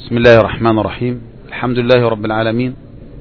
بسم الله الرحمن الرحيم. الحمد لله رب العالمين،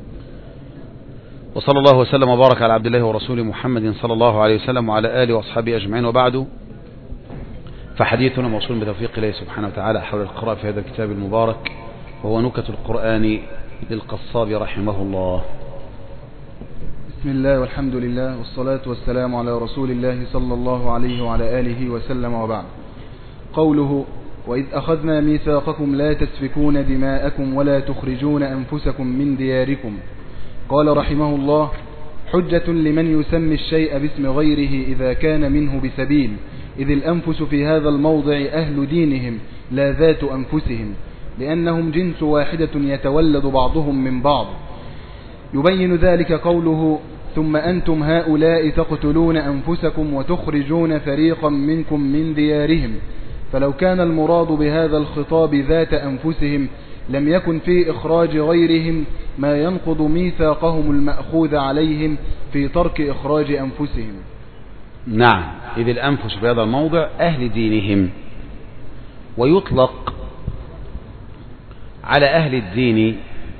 وصلى الله وسلم وبارك على عبد الله ورسوله محمد صلى الله عليه وسلم وعلى آله وأصحابه أجمعين، وبعد، فحديثنا موصول بتوفيق الله سبحانه وتعالى حول القراءة في هذا الكتاب المبارك، وهو نكت القرآن للقصاب رحمه الله. بسم الله والحمد لله والصلاة والسلام على رسول الله صلى الله عليه وعلى آله وسلم، وبعد. قوله: وإذ أخذنا ميثاقكم لا تسفكون دماءكم ولا تخرجون أنفسكم من دياركم. قال رحمه الله: حجة لمن يسمي الشيء باسم غيره إذا كان منه بسبيل، إذ الأنفس في هذا الموضع أهل دينهم لا ذات أنفسهم، لأنهم جنس واحدة يتولد بعضهم من بعض. يبين ذلك قوله: ثم أنتم هؤلاء تقتلون أنفسكم وتخرجون فريقا منكم من ديارهم. فلو كان المراد بهذا الخطاب ذات أنفسهم لم يكن في إخراج غيرهم ما ينقض ميثاقهم المأخوذ عليهم في ترك إخراج أنفسهم. نعم، إذ الأنفس في هذا الموضع أهل دينهم، ويطلق على أهل الدين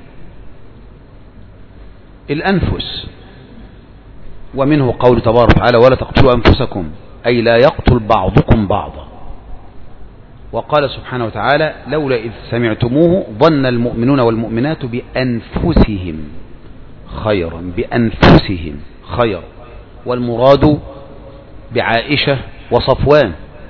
الأنفس، ومنه قول تبارك وتعالى: ولا تقتلوا أنفسكم، أي لا يقتل بعضكم بعضا. وقال سبحانه وتعالى: لولا إذ سمعتموه ظن المؤمنون والمؤمنات بأنفسهم خيرا، بأنفسهم خيرا، والمراد بعائشة وصفوان.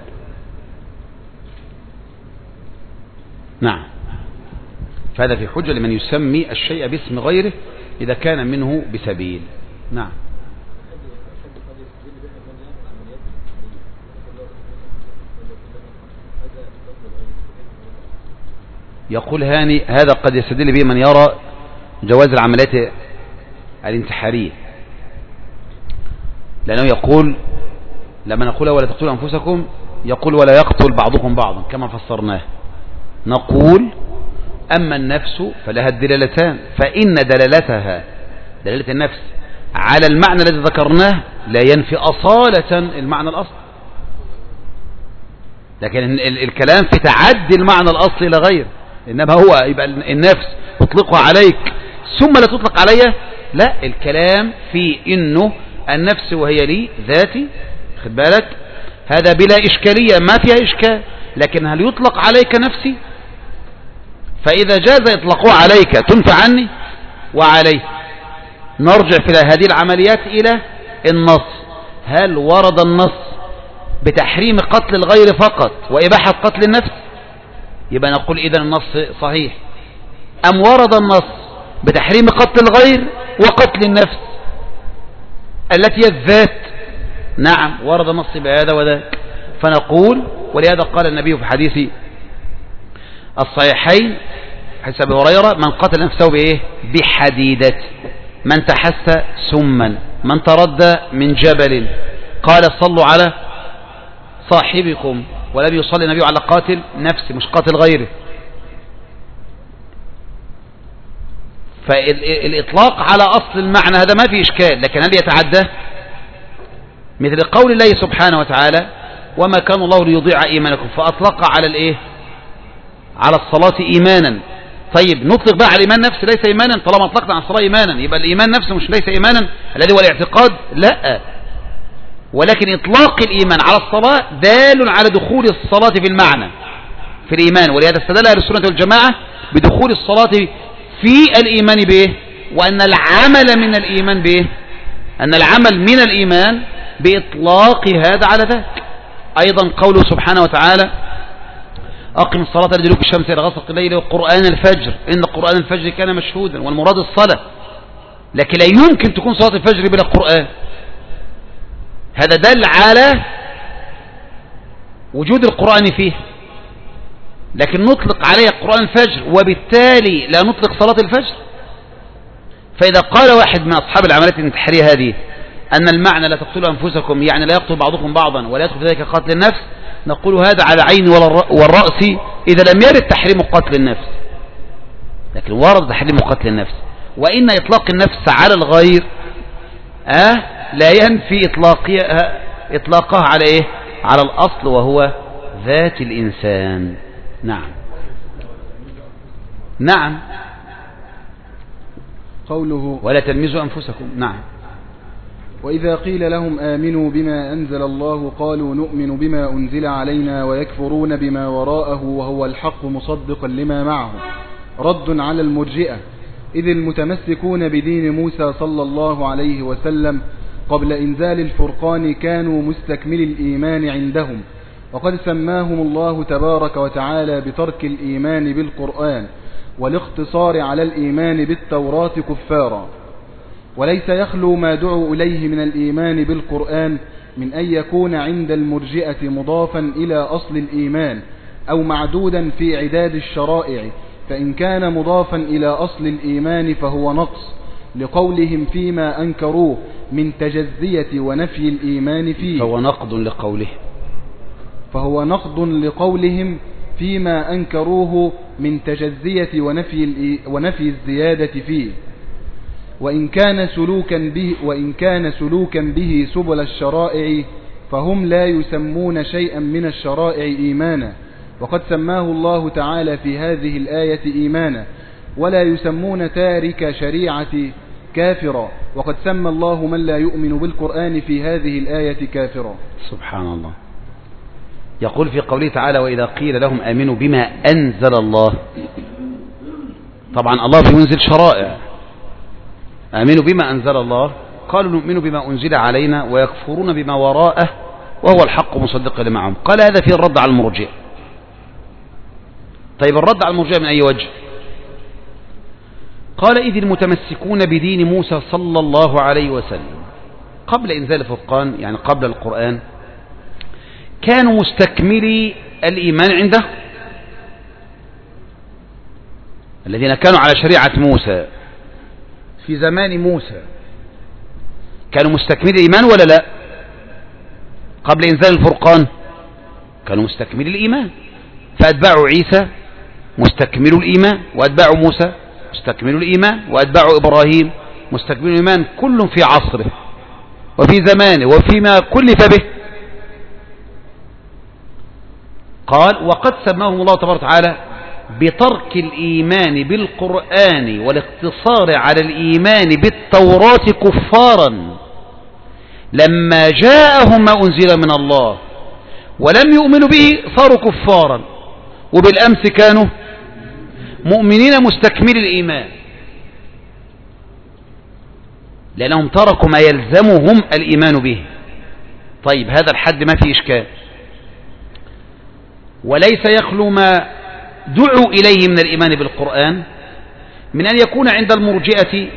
نعم، فهذا في حجة لمن يسمي الشيء باسم غيره إذا كان منه بسبيل. نعم. يقول هاني: هذا قد يستدل به من يرى جواز العمليات الانتحارية، لأنه يقول لما نقول ولا تقتلوا أنفسكم يقول ولا يقتل بعضكم بعضا كما فسرناه. نقول: أما النفس فلها الدلالتان، فإن دلالتها دلالة النفس على المعنى الذي ذكرناه لا ينفي أصالة المعنى الأصلي، لكن الكلام في تعدي المعنى الأصلي إلى غيره. إنما هو يبقى النفس تطلقها عليك ثم لا تطلق عليها، لا، الكلام في إنه النفس وهي لي ذاتي، خد بالك، هذا بلا إشكالية، ما فيها إشكال. لكن هل يطلق عليك نفسي؟ فإذا جاز إطلاقه عليك تنفى عني وعليه. نرجع في هذه العمليات إلى النص. هل ورد النص بتحريم قتل الغير فقط وإباحة قتل النفس؟ يبقى نقول إذن النص صحيح. أم ورد النص بتحريم قتل الغير وقتل النفس التي هي الذات؟ نعم، ورد النص بهذا وذاك. فنقول: ولهذا قال النبي في حديث الصحيحين حديث أبي هريرة: من قتل نفسه بإيه؟ بحديدة، من تحسى سما، من تردى من جبل. قال: صلوا على صاحبكم. ولم يصلي النبي على قاتل نفسه، مش قاتل غيره. فالإطلاق على أصل المعنى هذا ما في إشكال، لكن هل يتعدى؟ مثل قول الله سبحانه وتعالى: وما كان الله ليضيع إيمانكم، فأطلق على الإيه؟ على الصلاة إيمانا. طيب، نطلق بقى على الإيمان نفسه ليس إيمانا؟ طالما أطلقنا على الصلاة إيمانا يبقى الإيمان نفسه مش ليس إيمانا الذي هو الاعتقاد؟ لا، ولكن إطلاق الإيمان على الصلاة دال على دخول الصلاة في المعنى في الإيمان. ولهذا استدل أهل السنة والجماعة بدخول الصلاة في الإيمان به، وأن العمل من الإيمان به، أن العمل من الإيمان بإطلاق هذا على ذاك. أيضا قوله سبحانه وتعالى: أقم الصلاة لدلوك الشمس إلى غسق الليل وقرآن الفجر إن قرآن الفجر كان مشهودا. والمراد الصلاة، لكن لا يمكن تكون صلاة الفجر بلا قرآن. هذا دل على وجود القرآن فيه، لكن نطلق عليه قرآن الفجر وبالتالي لا نطلق صلاة الفجر. فإذا قال واحد من أصحاب العمليات الانتحارية هذه أن المعنى لا تقتلوا أنفسكم يعني لا يقتل بعضكم بعضا ولا يدخل في ذلك قتل النفس، نقول هذا على عين والرأس إذا لم يرد تحريم قتل النفس، لكن ورد تحريم قتل النفس. وإن إطلاق النفس على الغير لا ينفي إطلاقها على إيه؟ على الأصل وهو ذات الإنسان. نعم. نعم. قوله ولا تلمزوا أنفسكم. نعم. وإذا قيل لهم آمنوا بما أنزل الله قالوا نؤمن بما أنزل علينا ويكفرون بما وراءه وهو الحق مصدقا لما معه، رد على المرجئة، إذ المتمسكون بدين موسى صلى الله عليه وسلم قبل إنزال الفرقان كانوا مستكمل الإيمان عندهم، وقد سماهم الله تبارك وتعالى بترك الإيمان بالقرآن والاقتصار على الإيمان بالتوراة كفارا. وليس يخلو ما دعوا إليه من الإيمان بالقرآن من أن يكون عند المرجئة مضافا إلى أصل الإيمان أو معدودا في عداد الشرائع، فإن كان مضافا إلى أصل الإيمان فهو نقص لقولهم فيما أنكروه من تجزية ونفي الإيمان فيه، فهو نقض لقولهم فيما أنكروه من تجزية ونفي الزيادة فيه. وإن كان سلوكا به سبل الشرائع فهم لا يسمون شيئا من الشرائع إيمانا، وقد سماه الله تعالى في هذه الآية إيمانا، ولا يسمون تارك شريعة كافرا، وقد سمى الله من لا يؤمن بالقرآن في هذه الآية كافرا. سبحان الله. يقول في قوله تعالى وإذا قيل لهم آمنوا بما أنزل الله، طبعا الله بينزل شرائع، آمنوا بما أنزل الله قالوا نؤمن بما أنزل علينا ويكفرون بما وراءه وهو الحق مصدقا لما معهم. قال هذا فيه الرد على المرجئة. طيب الرد على المرجئة من أي وجه؟ قال إذ المتمسكون بدين موسى صلى الله عليه وسلم قبل إنزال الفرقان، يعني قبل القرآن، كانوا مستكملي الإيمان عنده، الذين كانوا على شريعة موسى في زمان موسى كانوا مستكملي الإيمان ولا لا؟ قبل إنزال الفرقان كانوا مستكملي الإيمان، فأتباع عيسى مستكملوا الإيمان، وأتباع موسى مستكملوا الإيمان، وأتباع إبراهيم مستكملوا الإيمان، كل في عصره وفي زمانه وفيما كلف به. قال وقد سماهم الله تبارك وتعالى بترك الإيمان بالقرآن والاقتصار على الإيمان بالتوراة كفارا لما جاءهم ما أنزل من الله، ولم يؤمنوا به صاروا كفارا، وبالأمس كانوا مؤمنين مستكمل الإيمان، لأنهم تركوا ما يلزمهم الإيمان به. طيب هذا الحد ما فيه إشكال. وليس يخلو ما دعوا إليه من الإيمان بالقرآن من أن يكون عند المرجئة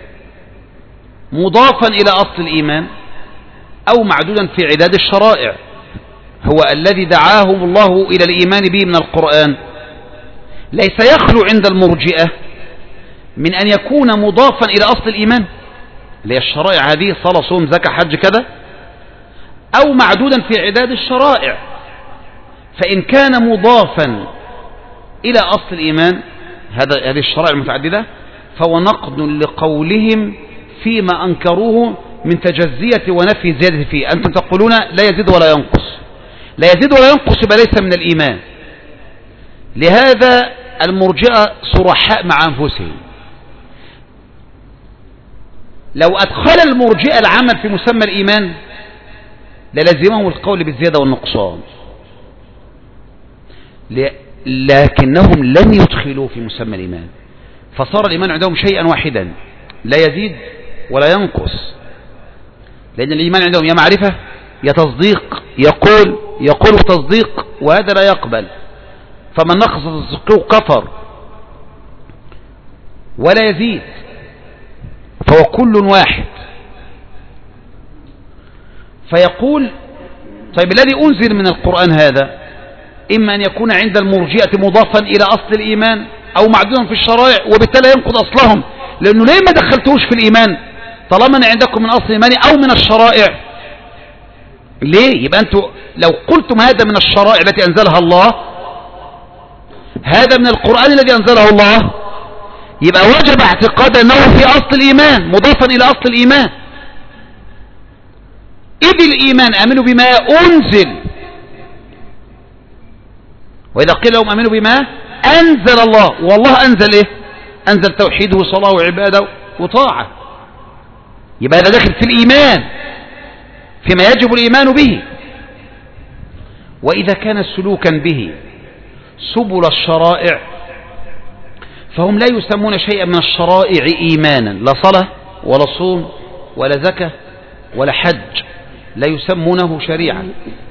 مضافا إلى أصل الإيمان أو معدودا في عداد الشرائع، هو الذي دعاهم الله إلى الإيمان به من القرآن. ليس يخلو عند المرجئة من أن يكون مضافا إلى أصل الإيمان اللي هي الشرائع هذه، صلاة صوم زكاة حج كذا، أو معدودا في عداد الشرائع. فإن كان مضافا إلى أصل الإيمان هذه الشرائع المتعددة فهو نقد لقولهم فيما أنكروه من تجزية ونفي الزيادة فيه. أنتم تقولون لا يزيد ولا ينقص، لا يزيد ولا ينقص يبقى ليس من الإيمان. لهذا المرجئة صرحاء مع أنفسهم، لو أدخل المرجئة العمل في مسمى الإيمان للزمهم القول بالزيادة والنقصان، لكنهم لم يدخلوا في مسمى الإيمان، فصار الإيمان عندهم شيئا واحدا لا يزيد ولا ينقص، لأن الإيمان عندهم يا معرفة يا تصديق، يقول تصديق وهذا لا يقبل، فمن نقص تصديقه كفر ولا يزيد، فهو كل واحد. فيقول طيب الذي أنزل من القرآن هذا إما أن يكون عند المرجئة مضافا إلى أصل الإيمان أو معدودا في الشرائع، وبالتالي ينقض أصلهم، لأنه ليه ما دخلتوش في الإيمان طالما أن عندكم من أصل الإيمان أو من الشرائع؟ ليه؟ يبقى أنتم لو قلتم هذا من الشرائع التي أنزلها الله، هذا من القرآن الذي أنزله الله، يبقى وجب اعتقاد أنه في أصل الإيمان مضافا إلى أصل الإيمان. إذ الإيمان آمنوا بما أنزل، وإذا قيل لهم آمنوا بما أنزل الله. والله أنزل إيه؟ أنزل توحيده وصلاة وعبادة وطاعة. يبقى هذا داخل في الإيمان فيما يجب الإيمان به. وإذا كان سلوكا به سبل الشرائع فهم لا يسمون شيئا من الشرائع إيمانا، لا صلاة ولا صوم ولا زكاة ولا حج، لا يسمونه شريعة،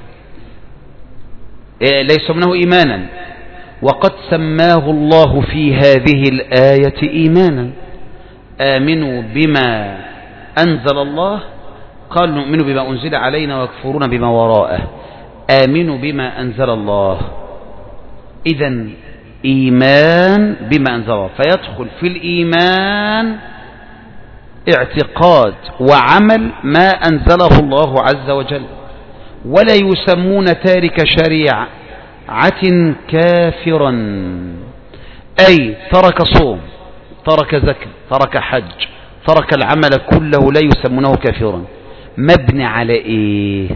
لا يسمونه إيمانا. وقد سماه الله في هذه الآية إيمانا. آمنوا بما أنزل الله، قالوا نؤمن بما أنزل علينا ويكفرون بما وراءه. آمنوا بما أنزل الله، إذن إيمان بما أنزل الله، فيدخل في الإيمان اعتقاد وعمل ما أنزله الله عز وجل. ولا يسمون تارك شريعة كافرا، أي ترك صوم، ترك زكاة، ترك حج، ترك العمل كله، لا يسمونه كافرا. مبني على إيه؟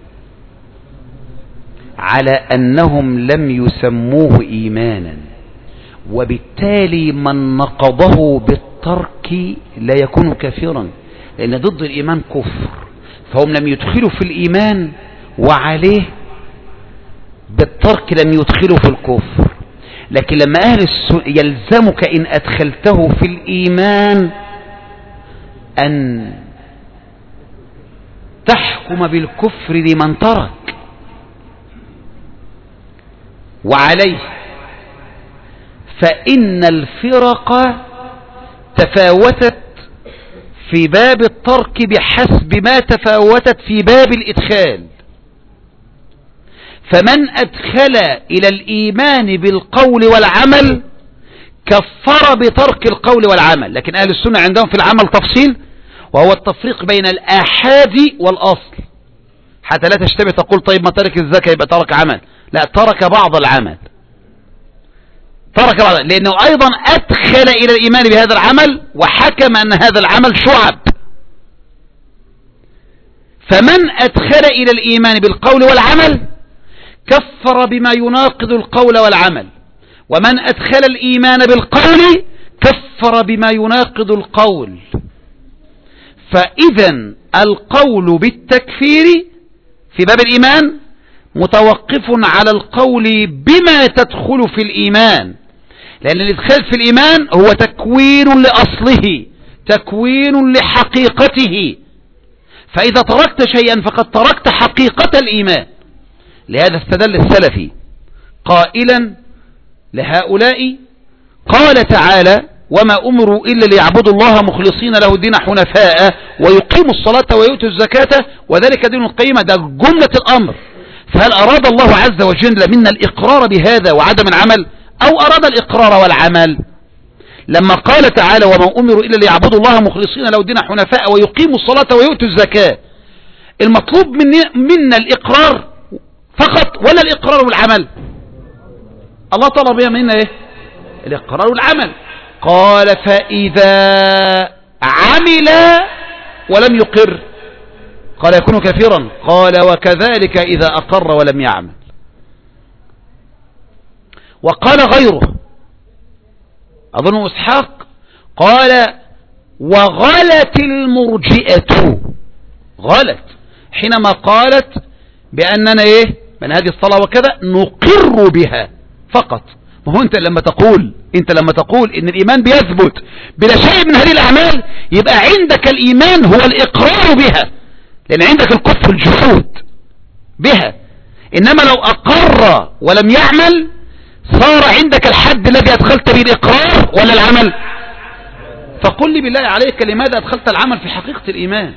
على أنهم لم يسموه إيمانا، وبالتالي من نقضه بالترك لا يكون كافرا، لأن ضد الإيمان كفر. فهم لم يدخلوا في الإيمان وعليه بالترك لم يدخلوا في الكفر. لكن لما أهل السنة يلزمك إن أدخلته في الإيمان أن تحكم بالكفر لمن ترك. وعليه فإن الفرق تفاوتت في باب الترك بحسب ما تفاوتت في باب الإدخال. فمن أدخل إلى الإيمان بالقول والعمل كفر بترك القول والعمل. لكن أهل السنة عندهم في العمل تفصيل، وهو التفريق بين الآحاد والأصل، حتى لا تشتبه تقول طيب ما ترك الزكاة يبقى ترك عمل. لا، ترك بعض العمل، ترك بعض، لأنه أيضا أدخل إلى الإيمان بهذا العمل وحكم أن هذا العمل شعب. فمن أدخل إلى الإيمان بالقول والعمل كفر بما يناقض القول والعمل، ومن أدخل الإيمان بالقول كفر بما يناقض القول. فإذا القول بالتكفير في باب الإيمان متوقف على القول بما تدخل في الإيمان، لأن الإدخال في الإيمان هو تكوين لأصله، تكوين لحقيقته. فإذا تركت شيئا فقد تركت حقيقة الإيمان. لهذا استدل السلفي قائلا لهؤلاء، قال تعالى وما أمروا إلا ليعبدوا الله مخلصين له الدين حنفاء ويقيموا الصلاة ويؤتوا الزكاة وذلك دين القيمة. ده جملة الأمر. فهل أراد الله عز وجل منا الإقرار بهذا وعدم العمل، أو أراد الإقرار والعمل؟ لما قال تعالى وما أمروا إلا ليعبدوا الله مخلصين له الدين حنفاء ويقيموا الصلاة ويؤتوا الزكاة، المطلوب منا الإقرار فقط ولا الإقرار والعمل؟ الله طلب بها منا إيه؟ الإقرار والعمل. قال فإذا عمل ولم يقر قال يكون كافرا. قال وكذلك إذا أقر ولم يعمل. وقال غيره أظن إسحاق قال وغلت المرجئة، غلت حينما قالت بأننا إيه من هذه الصلاة وكذا نقر بها فقط. ما هو أنت لما تقول إن الإيمان بيثبت بلا شيء من هذه الأعمال يبقى عندك الإيمان هو الإقرار بها، لأن عندك الكفر الجحود بها. إنما لو أقر ولم يعمل صار عندك الحد الذي أدخلت به الإقرار ولا العمل؟ فقل لي بالله عليك لماذا أدخلت العمل في حقيقة الإيمان؟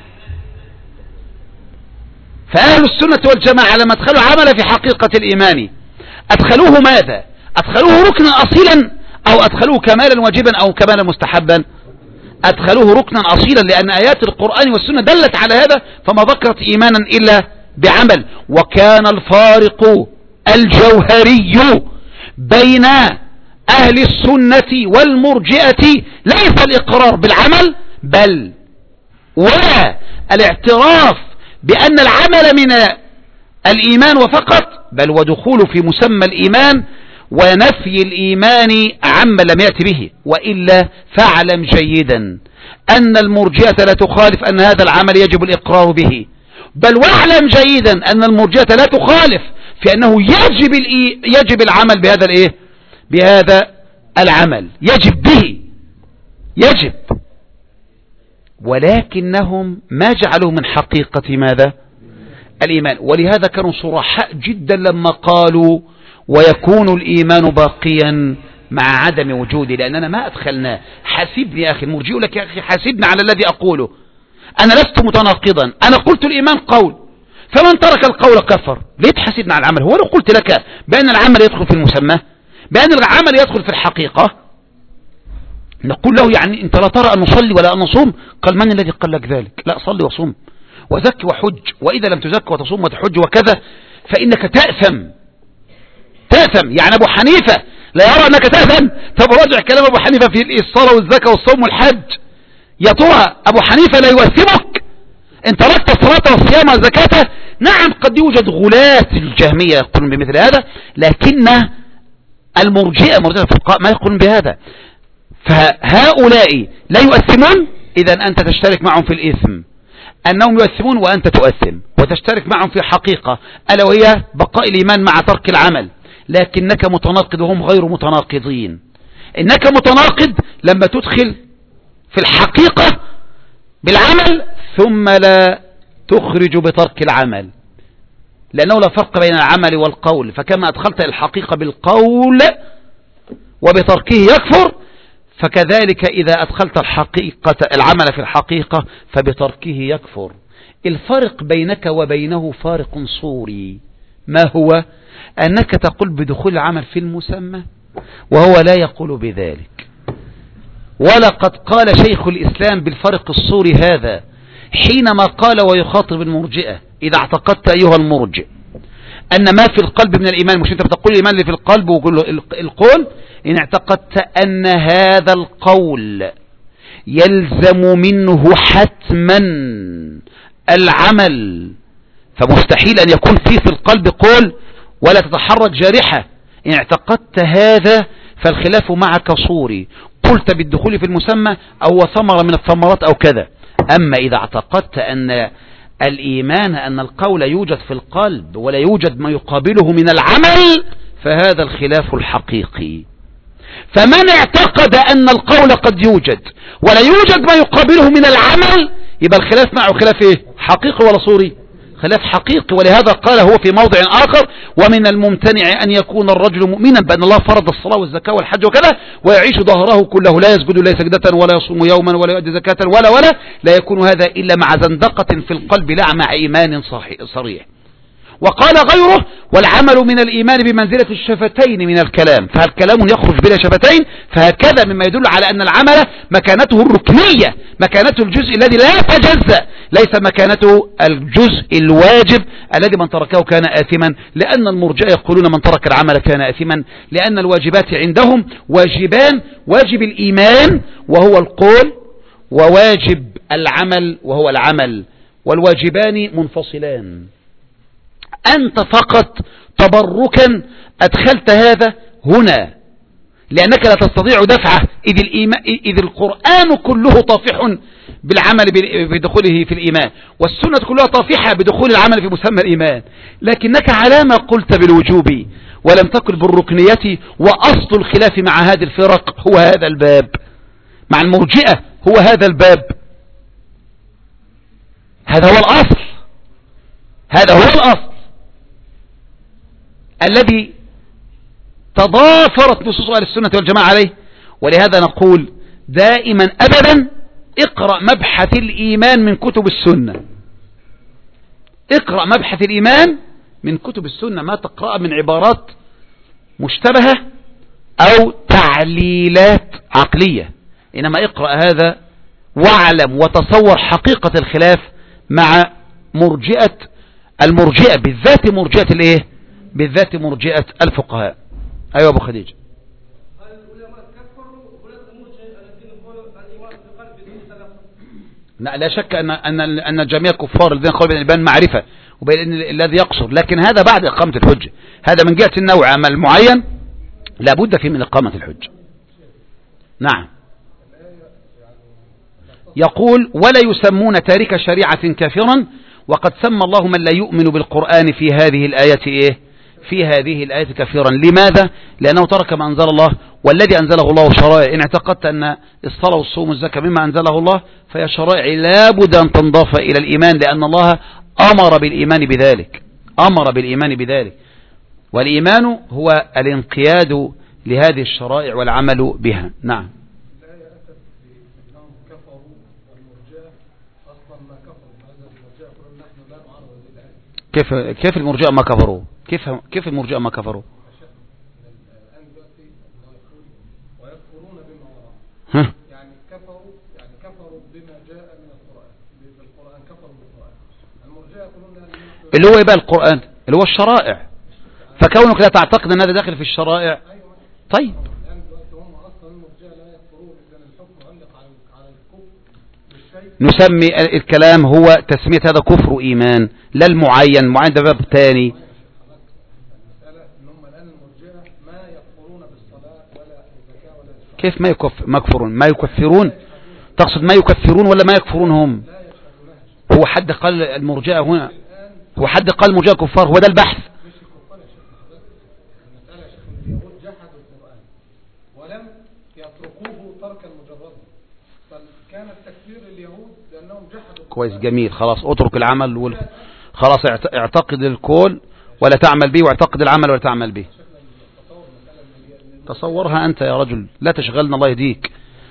فأهل السنة والجماعة لما أدخلوا عمل في حقيقة الإيمان أدخلوه ماذا؟ أدخلوه ركنا أصيلا أو أدخلوه كمالا واجبا أو كمالا مستحبا؟ أدخلوه ركنا أصيلا، لأن آيات القرآن والسنة دلت على هذا، فما ذكرت إيمانا إلا بعمل. وكان الفارق الجوهري بين أهل السنة والمرجئة ليس الإقرار بالعمل بل ولا الاعتراف بأن العمل من الإيمان وفقط، بل ودخول في مسمى الإيمان ونفي الإيمان عما لم يأتي به. وإلا فاعلم جيدا أن المرجئة لا تخالف أن هذا العمل يجب الإقرار به، بل واعلم جيدا أن المرجئة لا تخالف في أنه يجب العمل بهذا الإيه؟ بهذا العمل، يجب به، يجب، ولكنهم ما جعلوه من حقيقة ماذا؟ الإيمان. ولهذا كانوا صرحاء جدا لما قالوا ويكون الإيمان باقيا مع عدم وجوده، لأننا ما أدخلناه. حاسبني يا أخي المرجئ لك يا أخي، حاسبني على الذي أقوله، أنا لست متناقضا، أنا قلت الإيمان قول، فمن ترك القول كفر. ليه تحاسبنا على العمل؟ هو لو قلت لك بأن العمل يدخل في المسمى، بأن العمل يدخل في الحقيقة، نقول له يعني أنت لا ترى أن نصلي ولا أن نصوم؟ قال من الذي قال لك ذلك؟ لا، صلي وصوم وزك وحج، وإذا لم تزك وتصوم وتحج وكذا فإنك تأثم. يعني أبو حنيفة لا يرى أنك تأثم؟ طب راجع كلام أبو حنيفة في الصلاة والزكاة والصوم والحج، يا ترى أبو حنيفة لا يوثمك إن تركت الصلاة والصيام والزكاة؟ نعم قد يوجد غلاة الجهمية يقولون بمثل هذا، لكن المرجئة الفقهاء ما يقولون بهذا. فهؤلاء لا يؤثمون، إذا أنت تشترك معهم في الإثم، أنهم يؤثمون وأنت تؤثم، وتشترك معهم في حقيقة ألا وهي بقاء الإيمان مع ترك العمل، لكنك متناقض وهم غير متناقضين. إنك متناقض لما تدخل في الحقيقة بالعمل ثم لا تخرج بترك العمل، لأنه لا فرق بين العمل والقول، فكما أدخلت الحقيقة بالقول وبتركه يكفر، فكذلك إذا أدخلت العمل في الحقيقة فبتركه يكفر. الفرق بينك وبينه فارق صوري، ما هو؟ أنك تقول بدخول العمل في المسمى وهو لا يقول بذلك. ولقد قال شيخ الإسلام بالفرق الصوري هذا حينما قال ويخاطب المرجئة: إذا اعتقدت أيها المرجئ أن ما في القلب من الإيمان، مش أنت بتقول الإيمان اللي في القلب وقول القول، إن اعتقدت أن هذا القول يلزم منه حتما العمل، فمستحيل أن يكون في القلب قول ولا تتحرك جارحة. إن اعتقدت هذا فالخلاف معك صوري، قلت بالدخول في المسمى أو ثمرة من الثمرات أو كذا. أما إذا اعتقدت أن الإيمان أن القول يوجد في القلب ولا يوجد ما يقابله من العمل، فهذا الخلاف الحقيقي. فمن اعتقد أن القول قد يوجد ولا يوجد ما يقابله من العمل، يبقى الخلاف معه خلاف إيه؟ حقيقي ولا صوري؟ خلاف حقيقي. ولهذا قال هو في موضع آخر: ومن الممتنع أن يكون الرجل مؤمنا بأن الله فرض الصلاة والزكاة والحج وكذا ويعيش ظهره كله لا يسجد لا سجدة ولا يصوم يوما ولا يؤدي زكاة ولا لا يكون هذا إلا مع زندقة في القلب لا مع إيمان صريح. وقال غيره: والعمل من الإيمان بمنزلة الشفتين من الكلام، فهل كلام يخرج بلا شفتين؟ فهكذا مما يدل على أن العمل مكانته الركنية، مكانته الجزء الذي لا يتجزأ، ليس مكانته الجزء الواجب الذي من تركه كان آثما، لأن المرجئة يقولون من ترك العمل كان آثما، لأن الواجبات عندهم واجبان: واجب الإيمان وهو القول، وواجب العمل وهو العمل، والواجبان منفصلان. أنت فقط تبركا أدخلت هذا هنا، لأنك لا تستطيع دفعه، إذ القرآن كله طافح بالعمل بدخوله في الإيمان، والسنة كلها طافحة بدخول العمل في مسمى الإيمان، لكنك على ما قلت بالوجوب ولم تقل بالركنية. وأصل الخلاف مع هذه الفرق هو هذا الباب، مع المرجئة هو هذا الباب، هذا هو الأصل، هذا هو الأصل الذي تضافرت نصوص أهل السنة والجماعة عليه. ولهذا نقول دائما أبدا: اقرأ مبحث الإيمان من كتب السنة، اقرأ مبحث الإيمان من كتب السنة، ما تقرأ من عبارات مشتبهة أو تعليلات عقلية، إنما اقرأ هذا واعلم وتصور حقيقة الخلاف مع المرجئة بالذات، مرجئة الايه؟ بالذات مرجئة الفقهاء. ايوه ابو خديجة. هل العلماء كفروا ولاة المرجئة الذين قالوا الايمان بالقلب بدون تلفظ؟ لا شك ان جميع الكفار الذين قالوا بالإيمان معرفة وبين الذي يقصر، لكن هذا بعد اقامة الحجة، هذا من جهة النوع. اما المعين لا بد فيه من إقامة الحجة. نعم. يقول ولا يسمون تارك شريعة كافرا، وقد سمى الله من لا يؤمن بالقرآن في هذه الآية إيه؟ في هذه الآية كافرا. لماذا؟ لأنه ترك ما أنزل الله، والذي أنزله الله شرائع. إن اعتقدت أن الصلاة والصوم والزكاة مما أنزله الله فهي شرائع لا بد أن تنضاف إلى الإيمان، لأن الله أمر بالإيمان بذلك، أمر بالإيمان بذلك. والإيمان هو الانقياد لهذه الشرائع والعمل بها. نعم. كيف المرجئة ما كفروا؟ كيف المرجئة ما كفروا؟ ها؟ يعني كفروا بما جاء من القرآن كفروا بالقرآن. المرجئة يقولون اللي هو يبقى القرآن اللي هو الشرائع، فكونك لا تعتقد ان هذا داخل في الشرائع. طيب نسمي الكلام هو تسمية هذا كفر إيمان، لا المعين. معين ده باب ثاني. كيف ما يكفرون؟ تقصد ما يكفرون ولا ما يكفرون هم؟ هو حد قال المرجئة هنا؟ هو حد قال المرجئة كفار؟ هو ده البحث. ولم يتركوه تركا مجردا، فكان التكفير لليهود لأنهم جحدوا. كويس، جميل. خلاص اترك العمل خلاص اعتقد الكل ولا تعمل به، واعتقد العمل ولا تعمل به. تصورها أنت يا رجل، لا تشغلنا الله يهديك.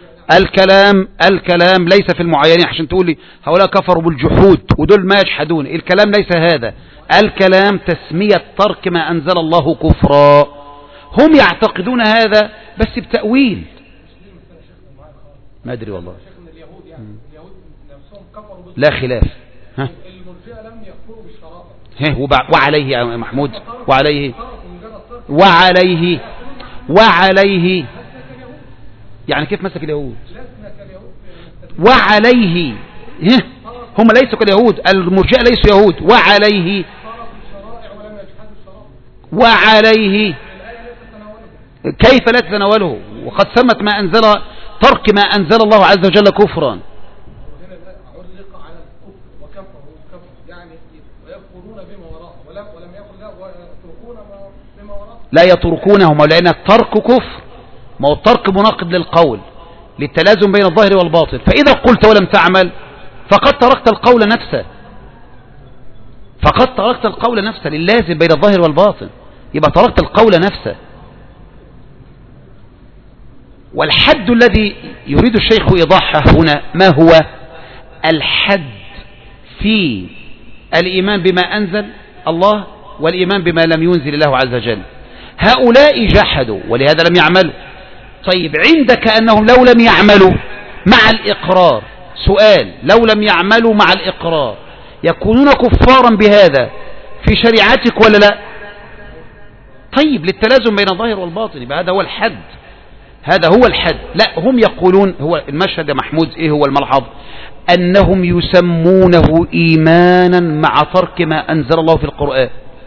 الكلام ليس في المعينين عشان تقول لي هؤلاء كفروا بالجحود ودول ما يجحدون. الكلام ليس هذا. الكلام تسمية ترك ما أنزل الله كفرا. هم يعتقدون هذا بس بتأويل. ما أدري والله. لا خلاف. ها؟ المرجئة لم يكفروا بالشرائع. وعليه يا محمود، وعليه يعني كيف مسك اليهود؟ وعليه هم ليسوا كاليهود، المرجئة ليسوا يهود. وعليه كيف لا تتناوله وقد سمت ما أنزل ترك ما أنزل الله عز وجل كفرا. لا يتركونهم، لأن الترك كفر. ما هو الترك مناقض للقول، للتلازم بين الظاهر والباطن. فإذا قلت ولم تعمل فقد تركت القول نفسه، للازم بين الظاهر والباطن، يبقى تركت القول نفسه. والحد الذي يريد الشيخ إيضاحه هنا ما هو؟ الحد في الإيمان بما أنزل الله والإيمان بما لم ينزل الله عز وجل. هؤلاء جحدوا ولهذا لم يعملوا. طيب عندك أنهم لو لم يعملوا مع الإقرار، سؤال، لو لم يعملوا مع الإقرار يكونون كفارا بهذا في شريعتك ولا لا؟ طيب للتلازم بين الظاهر والباطن، يبقى هذا هو الحد. لا، هم يقولون، هو المشهد يا محمود ايه هو الملحظ؟ أنهم يسمونه إيمانا مع ترك ما أنزل الله في القرآن،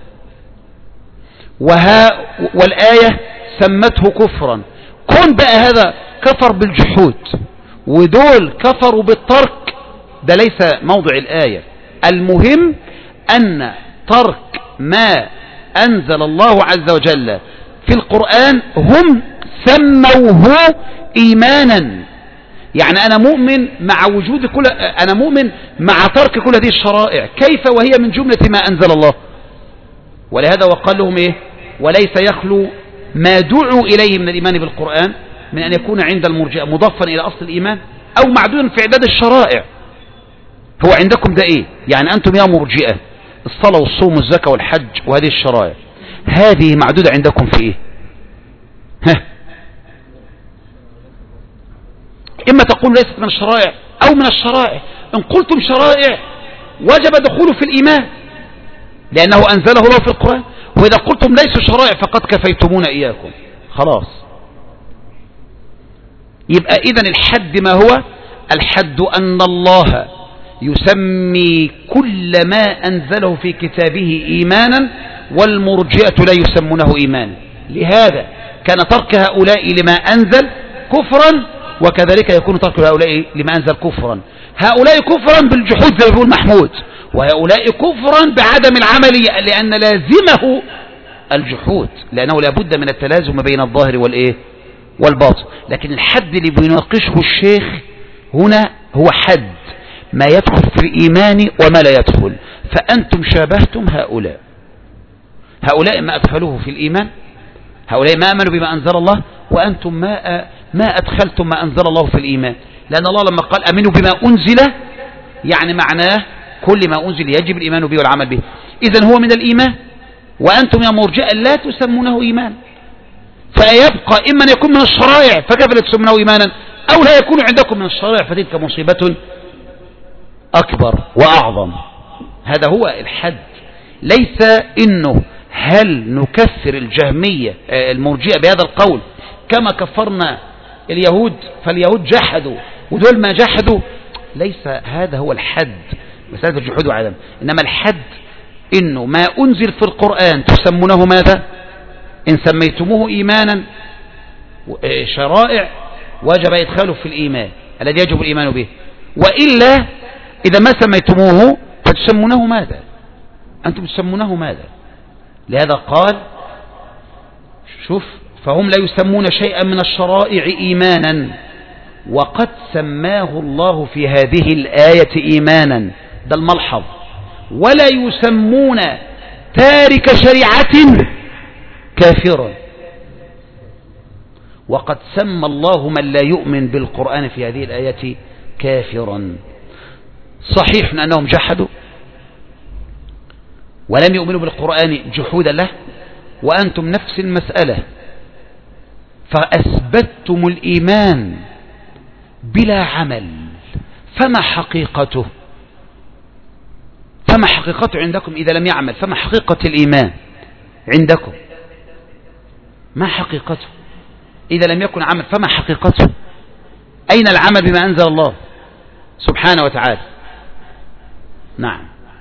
والآية سمته كفرا. كون بقى هذا كفر بالجحود ودول كفروا بالترك، ده ليس موضع الآية. المهم أن ترك ما أنزل الله عز وجل في القرآن هم سموه إيمانا. يعني أنا مؤمن مع وجود أنا مؤمن مع ترك كل هذه الشرائع، كيف وهي من جملة ما أنزل الله؟ ولهذا وقال لهم إيه؟ وليس يخلو ما دعوا إليه من الإيمان بالقرآن من أن يكون عند المرجئة مضافا إلى أصل الإيمان أو معدودا في عداد الشرائع. هو عندكم ده إيه؟ يعني أنتم يا مرجئة الصلاة والصوم والزكاة والحج وهذه الشرائع هذه معدودة عندكم في إيه؟ إما تقول ليست من الشرائع أو من الشرائع. إن قلتم شرائع وجب دخوله في الإيمان لأنه أنزله الله في القرآن، وإذا قلتم ليسوا شرائع فقد كفيتمون إياكم. خلاص، يبقى إذن الحد ما هو؟ الحد أن الله يسمي كل ما أنزله في كتابه إيمانا، والمرجئة لا يسمونه إيمانا. لهذا كان ترك هؤلاء لما أنزل كفرا، وكذلك يكون ترك هؤلاء لما أنزل كفرا. هؤلاء كفرا بالجحود زي ما بيقول محمود، وهؤلاء كفرا بعدم العمل، لأن لازمه الجحود، لأنه لابد من التلازم بين الظاهر والباطن. لكن الحد اللي بيناقشه الشيخ هنا هو حد ما يدخل في الإيمان وما لا يدخل. فأنتم شابهتم هؤلاء ما أدخلوه في الإيمان، هؤلاء ما آمنوا بما أنزل الله، وأنتم ما أدخلتم ما أنزل الله في الإيمان. لأن الله لما قال أمنوا بما أنزل يعني معناه كل ما أنزل يجب الإيمان به والعمل به. إذن هو من الإيمان، وأنتم يا مرجئة لا تسمونه إيمان، فيبقى إما أن يكون من الشرائع فكيف لا تسمونه إيمانا، أو لا يكون عندكم من الشرائع فتلك مصيبة أكبر وأعظم. هذا هو الحد. ليس إنه هل نكفر الجهمية المرجئة بهذا القول كما كفرنا اليهود، فاليهود جحدوا ودول ما جحدوا. ليس هذا هو الحد، مسألة الجحود وعدم. إنما الحد إنه ما أنزل في القرآن تسمونه ماذا؟ إن سميتموه إيمانا شرائع وجب إدخاله في الإيمان الذي يجب الإيمان به، وإلا إذا ما سميتموه فتسمونه ماذا؟ أنتم تسمونه ماذا؟ لهذا قال شوف فهم لا يسمون شيئا من الشرائع إيمانا وقد سماه الله في هذه الآية إيمانا، ده الملحظ. ولا يسمون تارك شريعة كافرا، وقد سمى الله من لا يؤمن بالقرآن في هذه الآية كافرا. صحيح أنهم جحدوا ولم يؤمنوا بالقرآن جحودا له، وأنتم نفس المسألة، فأثبتتم الإيمان بلا عمل، فما حقيقته؟ فما حقيقته عندكم إذا لم يعمل؟ فما حقيقة الإيمان عندكم؟ ما حقيقته إذا لم يكن عمل؟ فما حقيقته؟ أين العمل بما أنزل الله سبحانه وتعالى؟ نعم.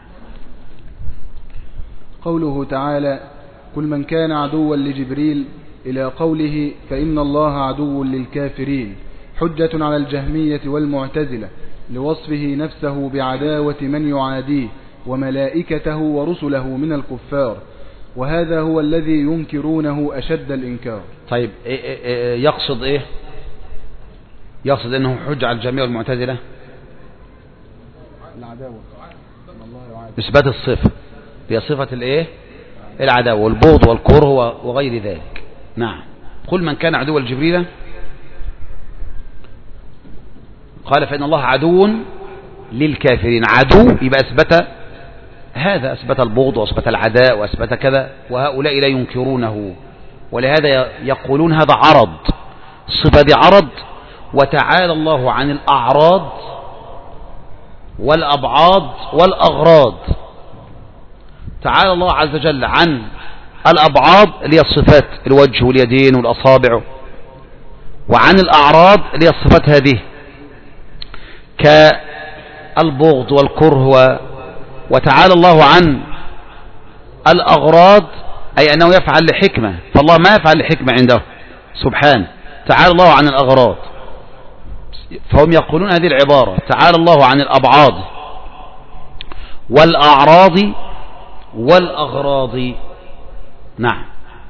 قوله تعالى كل من كان عدوا لجبريل إلى قوله فإن الله عدو للكافرين، حجة على الجهمية والمعتزلة لوصفه نفسه بعداوة من يعاديه وملائكته ورسله من الكفار، وهذا هو الذي ينكرونه أشد الإنكار. طيب يقصد إيه؟ يقصد أنه حجة على الجهمية والمعتزلة العداوة، إثبات الصفة، هي صفة الإيه؟ العداوة والبغض والكره وغير ذلك. نعم. قل من كان عدوا لجبريل قال فإن الله عدو للكافرين. عدو يبقى أثبت هذا، أثبت البغض وأثبت العداء وأثبت كذا، وهؤلاء لا ينكرونه، ولهذا يقولون هذا عرض، الصفة دي عرض. وتعالى الله عن الأعراض والأبعاض والأغراض. تعالى الله عز وجل عن الأبعاض اللي هي الصفات، الوجه واليدين والأصابع، وعن الأعراض اللي هي الصفات هذه كالبغض والكره. وتعالى الله عن الأغراض أي أنه يفعل لحكمة، فالله ما يفعل لحكمة عنده سبحانه. تعالى الله عن الأغراض، فهم يقولون هذه العبارة تعالى الله عن الأبعاض والأعراض والأغراض. نعم.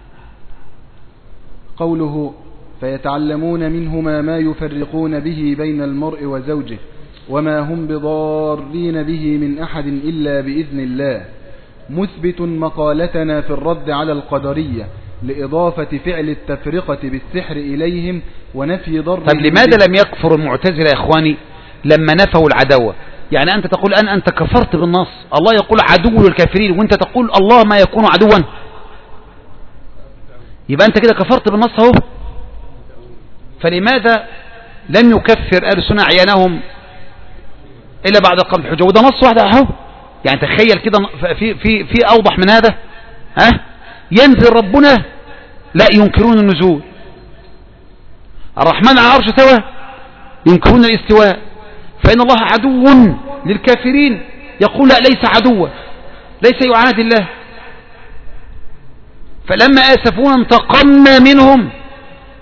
قوله فيتعلمون منهما ما يفرقون به بين المرء وزوجه وما هم بضارين به من أحد إلا بإذن الله، مثبت مقالتنا في الرد على القدرية لإضافة فعل التفرقة بالسحر إليهم ونفي ضر. طيب لماذا لم يكفر المعتزلة يا إخواني لما نفوا العداوة؟ يعني أنت تقول أنت كفرت بالنص، الله يقول عدو للكافرين وأنت تقول الله ما يكون عدوا، يبقى أنت كده كفرت بالنص اهو. فلماذا لم يكفر أهل السنة عيانهم إلا بعد قبل الحجة؟ وده نص واحد اهو. يعني تخيل كده في أوضح من هذا؟ ينزل ربنا لا ينكرون النزول، الرحمن على العرش استوى ينكرون الاستواء، فإن الله عدو للكافرين يقول لا ليس عدوا، ليس يعادي الله. فلما آسفونا انتقمنا منهم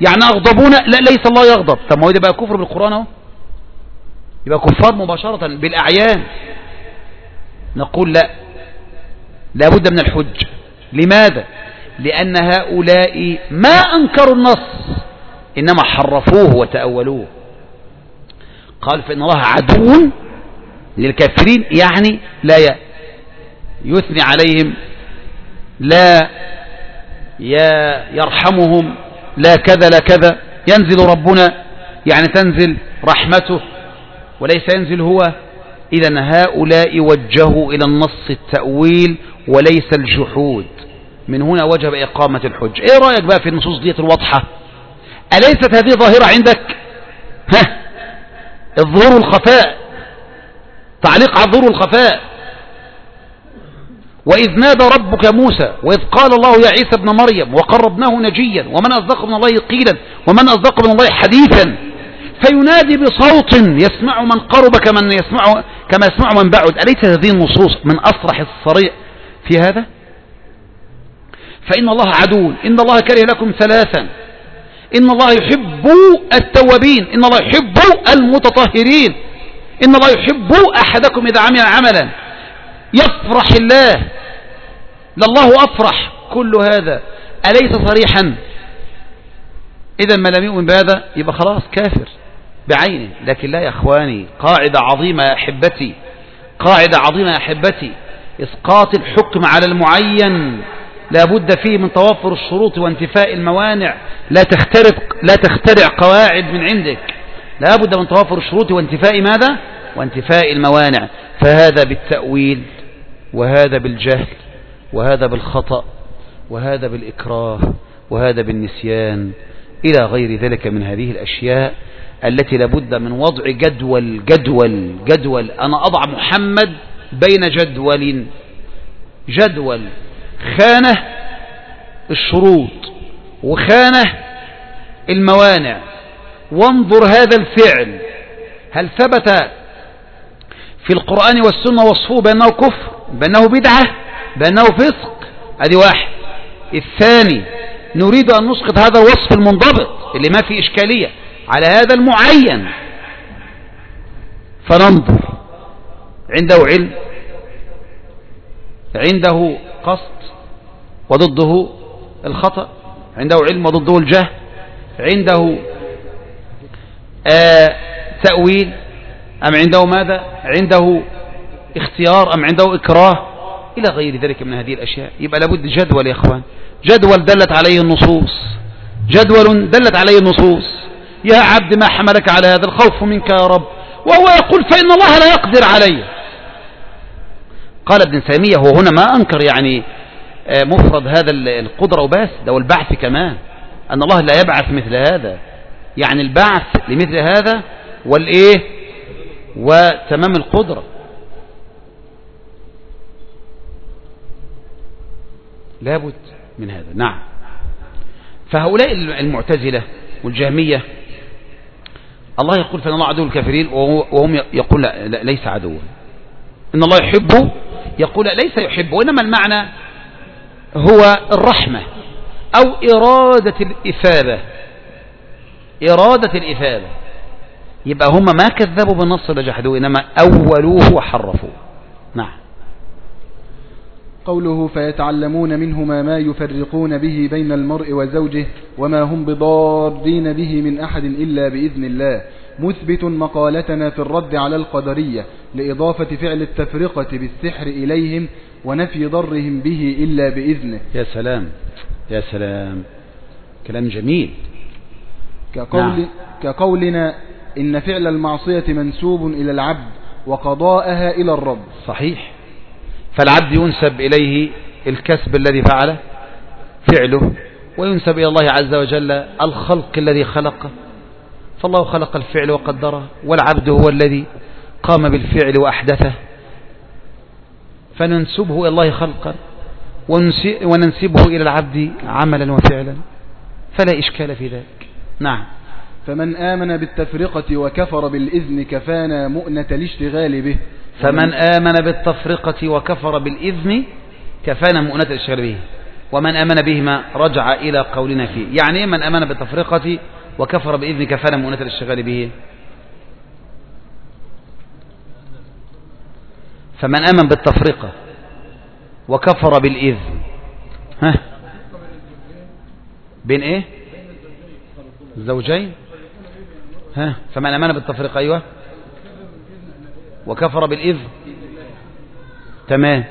يعني أغضبون، لا ليس الله يغضب. طب ما هو ده بقى كفر بالقرآن اهو، يبقى كفار مباشرة بالأعيان. نقول لا، لابد من الحج. لماذا؟ لأن هؤلاء ما أنكروا النص، إنما حرفوه وتأولوه. قال فإن الله عدو للكافرين، يعني لا يثني عليهم، لا يرحمهم، لا كذا لا كذا. ينزل ربنا يعني تنزل رحمته وليس ينزل هو. إذن هؤلاء وجهوا إلى النص التأويل وليس الجحود. من هنا وجب إقامة الحج. إيه رأيك بقى في النصوص ديت الواضحة؟ أليست هذه ظاهرة عندك؟ الظهور والخفاء، تعليق على الظهور والخفاء. وإذ نادى ربك موسى وإذ قال الله يا عيسى ابن مريم وقربناه نجيا ومن أصدق من الله قيلا ومن أصدق من الله حديثا، فينادي بصوت يسمع من قرب كما يسمع من بعد. أليس هذه النصوص من أصرح الصريح في هذا؟ فإن الله عدو، إن الله كره لكم ثلاثا، إن الله يحب التوابين، إن الله يحب المتطهرين، إن الله يحب أحدكم إذا عمل عملا يفرح الله، لله أفرح. كل هذا أليس صريحا؟ إذا ما لم يؤمن بهذا يبقى خلاص كافر بعينه. لكن لا يا أخواني، قاعدة عظيمة يا أحبتي، قاعدة عظيمة يا أحبتي. إسقاط الحكم على المعين لا بد فيه من توفر الشروط وانتفاء الموانع. لا تخترع قواعد من عندك، لا بد من توفر الشروط وانتفاء ماذا؟ وانتفاء الموانع. فهذا بالتأويل، وهذا بالجهل، وهذا بالخطأ، وهذا بالإكراه، وهذا بالنسيان، إلى غير ذلك من هذه الأشياء التي لابد من وضع جدول. أنا أضع محمد بين جدول خانة الشروط وخانة الموانع، وانظر هذا الفعل هل ثبت في القرآن والسنة وصفه بأنه كفر، بأنه بدعة، بأنه فسق. هذه واحد. الثاني، نريد أن نسقط هذا الوصف المنضبط اللي ما فيه إشكالية على هذا المعين، فننظر عنده علم، عنده قصد وضده الخطأ، عنده علم وضده الجهل، عنده تأويل أم عنده ماذا؟ عنده اختيار أم عنده إكراه، إلى غير ذلك من هذه الأشياء. يبقى لابد جدول يا إخوان، جدول دلت عليه النصوص، جدول دلت عليه النصوص. يا عبد ما حملك على هذا؟ الخوف منك يا رب. وهو يقول فإن الله لا يقدر علي. قال ابن تيمية هو هنا ما أنكر يعني مفرد هذا القدرة وبس، ده والبعث كمان، أن الله لا يبعث مثل هذا، يعني البعث لمثل هذا والإيه وتمام القدرة. لابد من هذا. نعم. فهؤلاء المعتزلة والجهمية الله يقول فإن الله عدو الكافرين، وهم يقول لا ليس عدوا. إن الله يحبه، يقول ليس يحبه، وإنما المعنى هو الرحمة أو إرادة الإثابة. إرادة الإثابة. يبقى هم ما كذبوا بالنص ولا جحدوه، إنما أولوه وحرفوه. نعم. قوله فيتعلمون منهما ما يفرقون به بين المرء وزوجه وما هم بضارين به من أحد إلا بإذن الله، مثبت مقالتنا في الرد على القدرية لإضافة فعل التفرقة بالسحر إليهم ونفي ضرهم به إلا بإذنه. يا سلام يا سلام، كلام جميل. كقولنا إن فعل المعصية منسوب إلى العبد وقضاءها إلى الرب. صحيح. فالعبد ينسب إليه الكسب الذي فعله فعله، وينسب إلى الله عز وجل الخلق الذي خلقه، فالله خلق الفعل وقدره، والعبد هو الذي قام بالفعل وأحدثه، فننسبه إلى الله خلقا وننسبه إلى العبد عملا وفعلا، فلا إشكال في ذلك. نعم. فمن آمن بالتفرقة وكفر بالإذن كفانا مؤنة الاشتغال به. فمن آمن بالتفرقة وكفر بالإذن كفانا مؤنة الاشتغال به. ومن آمن بهما رجع إلى قولنا فيه. يعني إيه من آمن بالتفرقة وكفر بإذن كفانا مؤنة للشغال به؟ فمن آمن بالتفرقة وكفر بالإذن، ها بين إيه الزوجين؟ ها فمن آمن بالتفرقة أيوة وكفر بالإذن، تمام.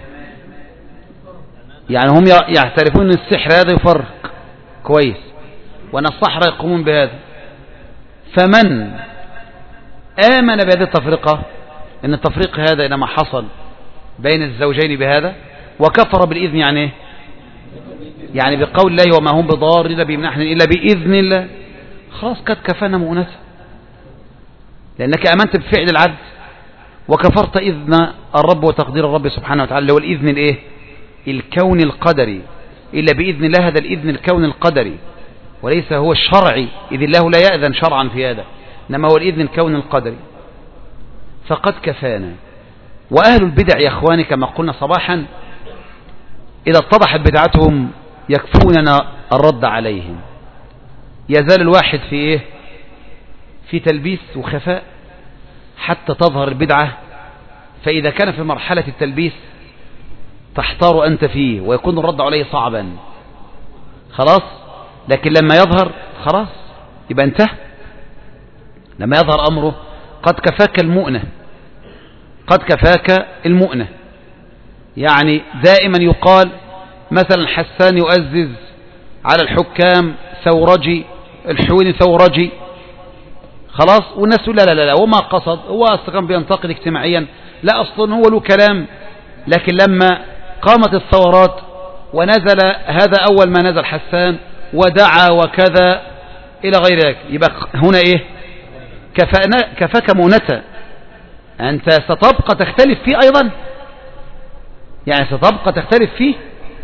يعني هم يعترفون أن السحر هذا يفرق كويس وأن السحرة يقومون بهذا. فمن آمن بهذه التفرقة أن التفريق هذا إنما حصل بين الزوجين بهذا، وكفر بالإذن يعني إيه؟ يعني بقول الله وما هم بضارين به من أحد إلا بإذن الله، خلاص قد كفانا مؤنته، لأنك آمنت بفعل العبد وكفرت إذن الرب وتقدير الرب سبحانه وتعالى اللي هو الإذن الإيه؟ الكون القدري. إلا بإذن الله هذا الإذن الكون القدري وليس هو الشرعي، إذ الله لا يأذن شرعا في هذا، إنما هو الإذن الكون القدري. فقد كفانا. وأهل البدع يا أخواني كما قلنا صباحا إذا اتضحت بدعتهم يكفوننا الرد عليهم. يزال الواحد في إيه؟ في تلبيس وخفاء حتى تظهر البدعة، فإذا كان في مرحلة التلبيس تحتار أنت فيه ويكون الرد عليه صعبا خلاص، لكن لما يظهر خلاص يبقى انتهى. لما يظهر أمره قد كفاك المؤنة، قد كفاك المؤنة. يعني دائما يقال مثلا حسان يؤزز على الحكام ثورجي، الحويني ثورجي، خلاص، والناس تقول لا لا لا هو ما قصد، هو أصلا كان بينتقد اجتماعيا، لا أصلا هو له كلام. لكن لما قامت الثورات ونزل هذا أول ما نزل حسان ودعا وكذا إلى غير ذلك، يبقى هنا إيه؟ كفاك مؤنة. أنت ستبقى تختلف فيه أيضا، يعني ستبقى تختلف فيه،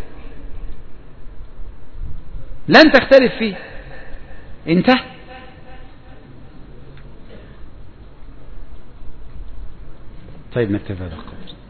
لن تختلف فيه، انتهى. طيب نكتفي هذا القدر.